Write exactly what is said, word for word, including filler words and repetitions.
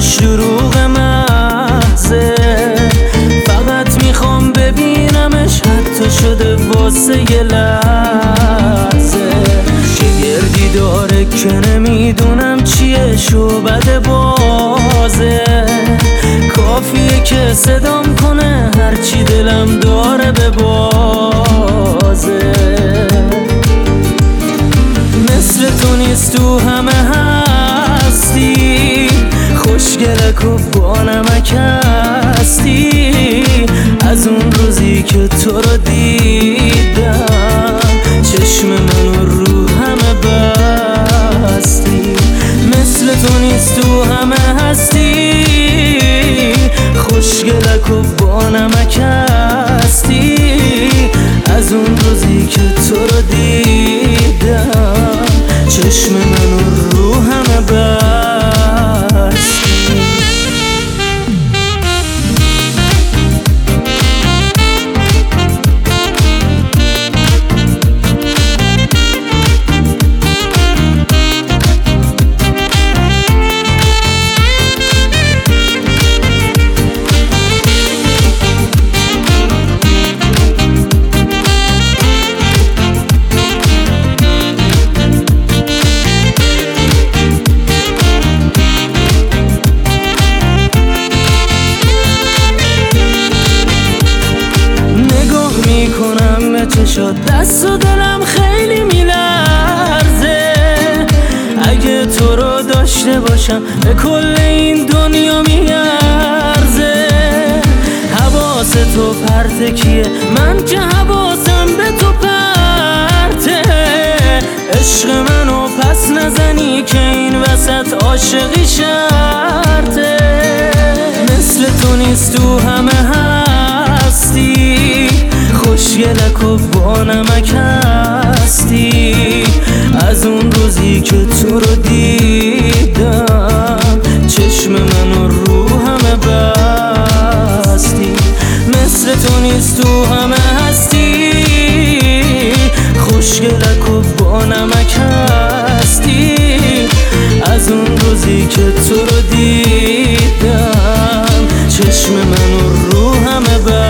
همش دروغ محضه، فقط میخوام ببینمش حتی شده واسه یه لحظه. شگردی داره که نمیدونم چیه شعبده بازه، کافیه که صدام کنه هرچی دلم داره به بازه. مثل تو نیست تو همه هستی، خوشگلک و با نمک هستی. از اون روزی که تو رو دیدم چشم منو رو همه بستی. مثل تو نیست تو همه هستی، خوشگلک و با نمک هستی. از اون روزی که تو رو دیدم چشم منو رو همه بستی. میکنم به چشات دست و دلم خیلی میلرزه. اگه تو رو داشته باشم به کل این دنیا میارزه. حواس تو پرته کیه، من که حواسم به تو پرته. عشق منو پس نزنی که این وسط عاشقی شرطه. مثل تو نیست تو همه هستی، خوشگلک و با نمک هستی. از اون روزی که تو رو دیدم چشم منو رو همه بستی. مثل تو نیست تو همه هستی، خوشگلک و با نمک هستی. از اون روزی که تو رو دیدم چشم منو رو همه بستی.